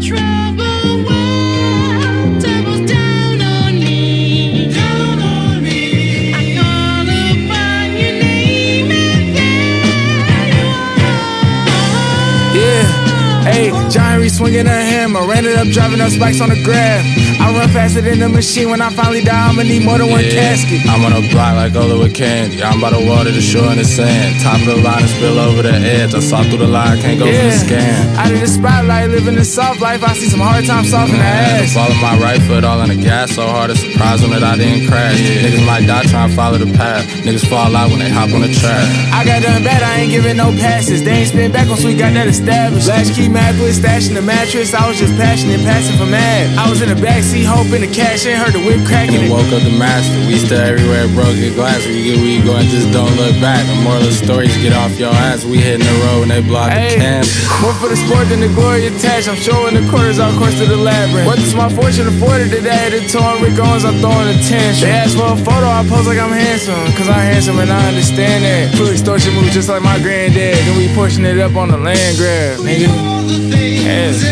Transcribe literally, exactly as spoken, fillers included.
troubled world tumbles down on me. Down on me. I call upon your name and there you are. Yeah, hey, John Reese swinging a hammer, ran it up, driving up spikes on the graph. I run faster than the machine. When I finally die, I'ma need more than one Yeah, casket. I'm on a block like Ola with candy. I'm by the water, the shore, and the sand. Top of the line and spill over the edge. I saw through the line, can't go Yeah, for the scan. out of the spotlight, living the soft life. I see some hard times soft in the Man, ass. ball of my right foot all on the gas so hard, it's surprising that I didn't crash. Niggas might die trying to follow the path. Niggas fall out when they hop on the track. I got done bad, I ain't giving no passes. They ain't spin back once we got that established. Latchkey Immaculate, stashing the mattress. I was just passionate, passing for mad. I was in the backseat, hoping to cash in, heard the whip cracking. And then woke up the master. We still everywhere, broken glass. We get where you go and just don't look back. The moral of the story is get off your ass. We hitting the road and they block Hey, the cam. more for the sport than the glory attached. I'm showing the quarters out course to the labyrinth. What does my fortune afforded today? The torn Rick Owens, I'm throwing a tantrum. They asked for a photo, I pose like I'm handsome. Cause I'm handsome and I understand that. Full extortion moves just like my granddad. Then we pushing it up on the land grab, nigga. All the things Yeah.